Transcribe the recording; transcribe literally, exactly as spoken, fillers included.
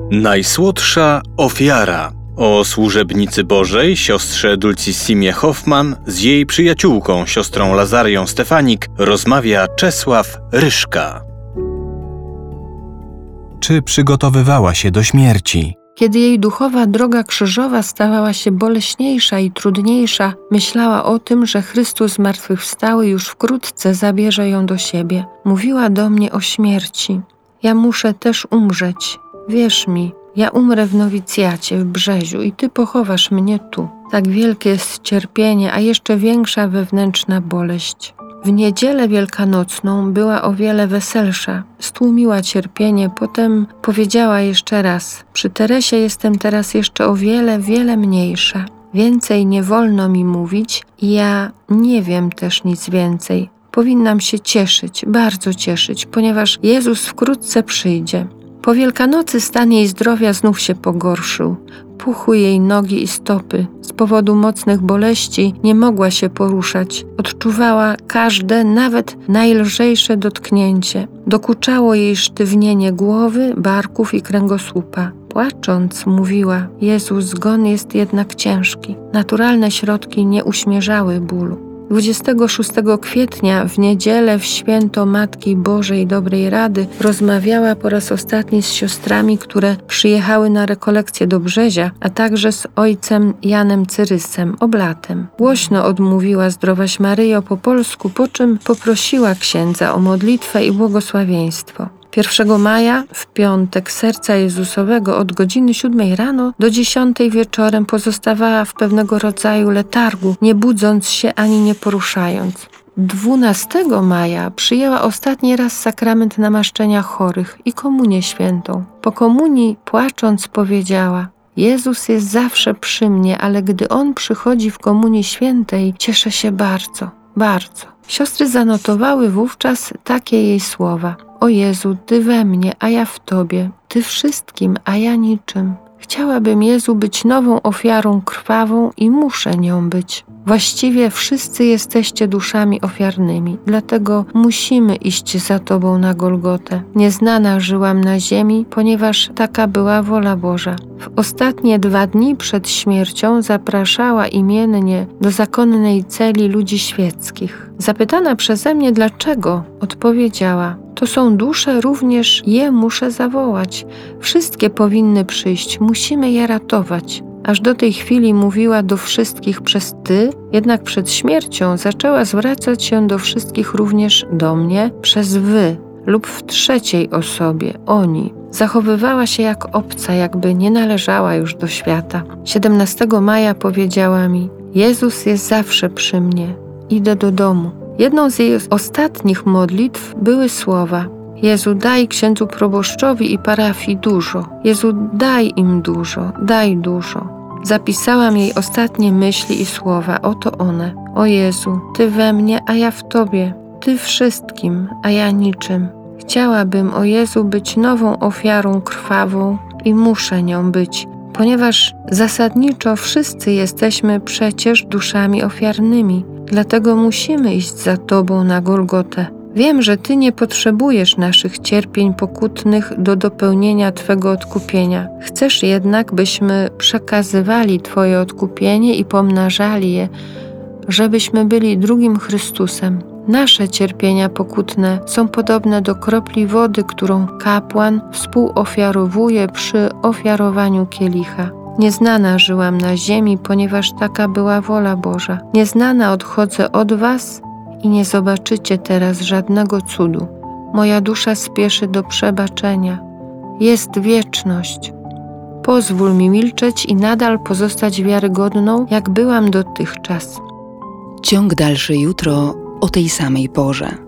Najsłodsza ofiara. O służebnicy Bożej, siostrze Dulcissimie Hoffman, z jej przyjaciółką, siostrą Lazarią Stefanik, rozmawia Czesław Ryszka. Czy przygotowywała się do śmierci? Kiedy jej duchowa droga krzyżowa stawała się boleśniejsza i trudniejsza, myślała o tym, że Chrystus zmartwychwstały już wkrótce zabierze ją do siebie. Mówiła do mnie o śmierci. Ja muszę też umrzeć. Wierz mi, ja umrę w nowicjacie w Brzeziu i ty pochowasz mnie tu. Tak wielkie jest cierpienie, a jeszcze większa wewnętrzna boleść. W niedzielę wielkanocną była o wiele weselsza. Stłumiła cierpienie, potem powiedziała jeszcze raz: przy Teresie jestem teraz jeszcze o wiele, wiele mniejsza. Więcej nie wolno mi mówić i ja nie wiem też nic więcej. Powinnam się cieszyć, bardzo cieszyć, ponieważ Jezus wkrótce przyjdzie. Po Wielkanocy stan jej zdrowia znów się pogorszył. Puchły jej nogi i stopy. Z powodu mocnych boleści nie mogła się poruszać. Odczuwała każde, nawet najlżejsze dotknięcie. Dokuczało jej sztywnienie głowy, barków i kręgosłupa. Płacząc mówiła: Jezu, zgon jest jednak ciężki. Naturalne środki nie uśmierzały bólu. dwudziestego szóstego kwietnia w niedzielę w święto Matki Bożej Dobrej Rady rozmawiała po raz ostatni z siostrami, które przyjechały na rekolekcję do Brzezia, a także z ojcem Janem Cyrysem, oblatem. Głośno odmówiła Zdrowaś Maryjo po polsku, po czym poprosiła księdza o modlitwę i błogosławieństwo. pierwszego maja, w piątek Serca Jezusowego, od godziny siódmej rano do dziesiątej wieczorem pozostawała w pewnego rodzaju letargu, nie budząc się ani nie poruszając. dwunastego maja przyjęła ostatni raz sakrament namaszczenia chorych i komunię świętą. Po komunii, płacząc, powiedziała: Jezus jest zawsze przy mnie, ale gdy On przychodzi w komunii świętej, cieszę się bardzo, bardzo. Siostry zanotowały wówczas takie jej słowa: O Jezu, Ty we mnie, a ja w Tobie, Ty wszystkim, a ja niczym. Chciałabym, Jezu, być nową ofiarą krwawą i muszę nią być. Właściwie wszyscy jesteście duszami ofiarnymi, dlatego musimy iść za Tobą na Golgotę. Nieznana żyłam na ziemi, ponieważ taka była wola Boża. W ostatnie dwa dni przed śmiercią zapraszała imiennie do zakonnej celi ludzi świeckich. Zapytana przeze mnie dlaczego, odpowiedziała: to są dusze, również je muszę zawołać. Wszystkie powinny przyjść, musimy je ratować. Aż do tej chwili mówiła do wszystkich przez ty, jednak przed śmiercią zaczęła zwracać się do wszystkich również do mnie przez wy lub w trzeciej osobie, oni. Zachowywała się jak obca, jakby nie należała już do świata. siedemnastego maja powiedziała mi: Jezus jest zawsze przy mnie, idę do domu. Jedną z jej ostatnich modlitw były słowa: Jezu, daj księdzu proboszczowi i parafii dużo. Jezu, daj im dużo, daj dużo. Zapisałam jej ostatnie myśli i słowa, oto one. O Jezu, Ty we mnie, a ja w Tobie. Ty wszystkim, a ja niczym. Chciałabym, o Jezu, być nową ofiarą krwawą i muszę nią być, ponieważ zasadniczo wszyscy jesteśmy przecież duszami ofiarnymi. Dlatego musimy iść za Tobą na Golgotę. Wiem, że Ty nie potrzebujesz naszych cierpień pokutnych do dopełnienia Twego odkupienia. Chcesz jednak, byśmy przekazywali Twoje odkupienie i pomnażali je, żebyśmy byli drugim Chrystusem. Nasze cierpienia pokutne są podobne do kropli wody, którą kapłan współofiarowuje przy ofiarowaniu kielicha. Nieznana żyłam na ziemi, ponieważ taka była wola Boża. Nieznana odchodzę od Was i nie zobaczycie teraz żadnego cudu. Moja dusza spieszy do przebaczenia. Jest wieczność. Pozwól mi milczeć i nadal pozostać wiarygodną, jak byłam dotychczas. Ciąg dalszy jutro o tej samej porze.